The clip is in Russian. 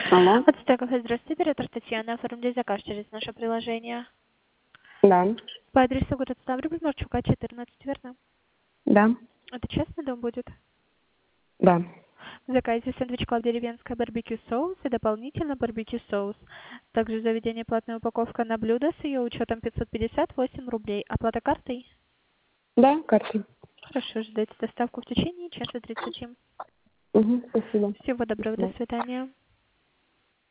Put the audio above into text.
Алло. От Стеков, здравствуйте, оператор Татьяна. Оформляй заказ через наше приложение. Да. По адресу город Ставрополь, Марчука, 14, верно? Да. Это частный дом будет? Да. В заказе сэндвич клаб деревенская барбекю соус и дополнительно барбекю соус. Также заведение платная упаковка на блюдо с ее учетом 558 рублей. Оплата картой? Да, карта. Хорошо, ждайте доставку в течение часа 30. Угу, спасибо. Всего доброго, до Спасибо. свидания.